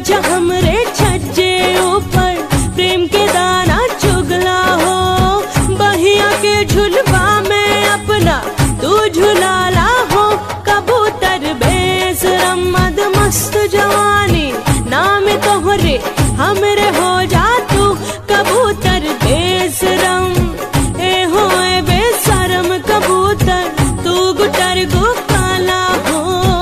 जा हमरे छज्जे ऊपर प्रेम के दाना चुगला हो। बहिया के झुलवा में अपना तू झुलाला हो। कबूतर बेशरम मद मस्त जवानी नाम तोहरे हमरे हो जा तू। कबूतर बेशरम ए हो बेशरम कबूतर तू गुटर गो काला हो।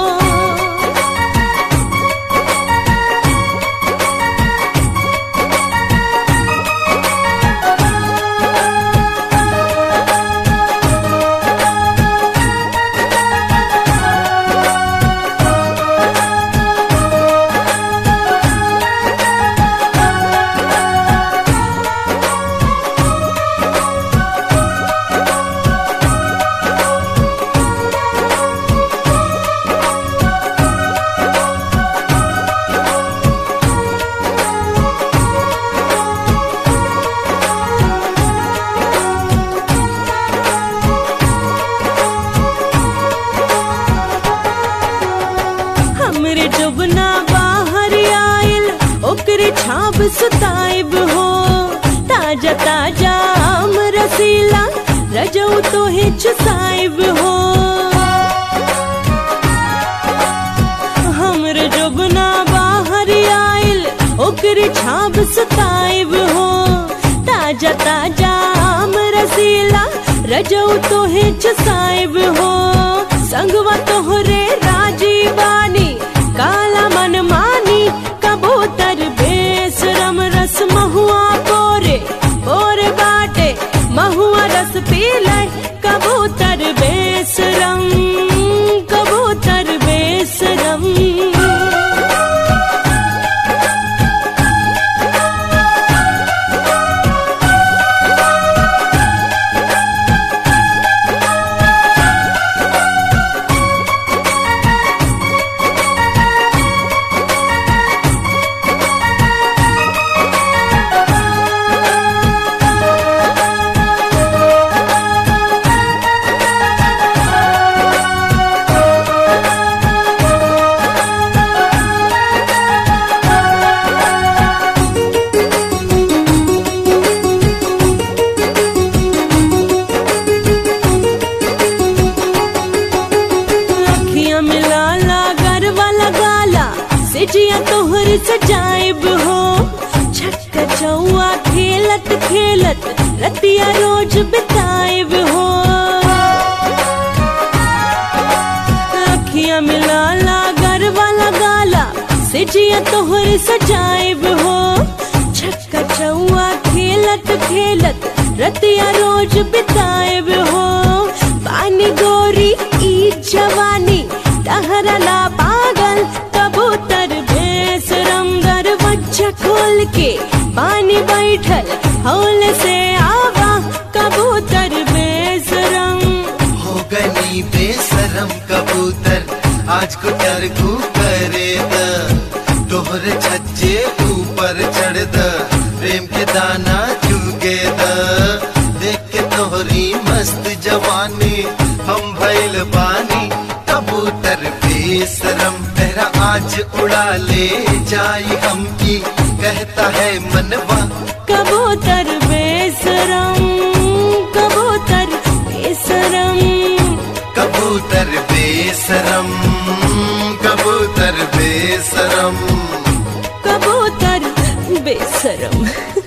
हमरे जुबना बाहर आइल ओकरे छाप सुताइब हो। ताजा ताजा आम रसीला रजऊ तो हिचसाइब हो। हमरे जुबना बाहर आइल ओकरे छाप सुताइब हो। ताजा ताजा आम रसीला रजऊ तो हिचसाइब हो। संगवा तोहरे राजी बानी काला मन मानी। कबूतर बेशरम रस महुआ बोरे बोरे बाटे महुआ रस पीले। कबूतर बेशरम कबूतर बेशरम। जिया तोहर सजाइब हो। छक्का चौआ खेलत खेलत रतिया रोज बिताइब हो। अखियां मिलाला गरबा लगाला से जिया तोहर सजाइब हो। छक्का चौआ खेलत खेलत रतिया रोज बिताइब हो। पानी गोरी ई जवानी तहरा ला पागल। कबूतर बेशरम दरवाजा खोल के पानी बैठल हौल से आवा। कबूतर बेशरम हो गनी बेशरम कबूतर आज गुटर को करे द। तोहरे छज्जे ऊपर चढ़ द प्रेम के दाना चुगे द। देख के तोहरी मस्त जवानी हम भइल बानी। कबूतर बेशरम तेरा आज उड़ा ले जाई हमकी कहता है मनवा। कबूतर बेशरम कबूतर बेशरम कबूतर बेशरम कबूतर बेशरम कबूतर बेशरम।